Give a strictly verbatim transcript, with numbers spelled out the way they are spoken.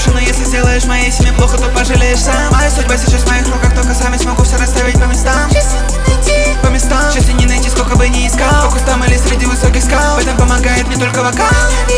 брошу, но если сделаешь моей семье плохо, то пожалеешь сам. Моя судьба сейчас в моих руках, только сами смогу все расставить по местам. Счастье не найти, По местам, счастье не найти, сколько бы ни искал, по кустам или среди высоких скал. В этом помогает не только вокал.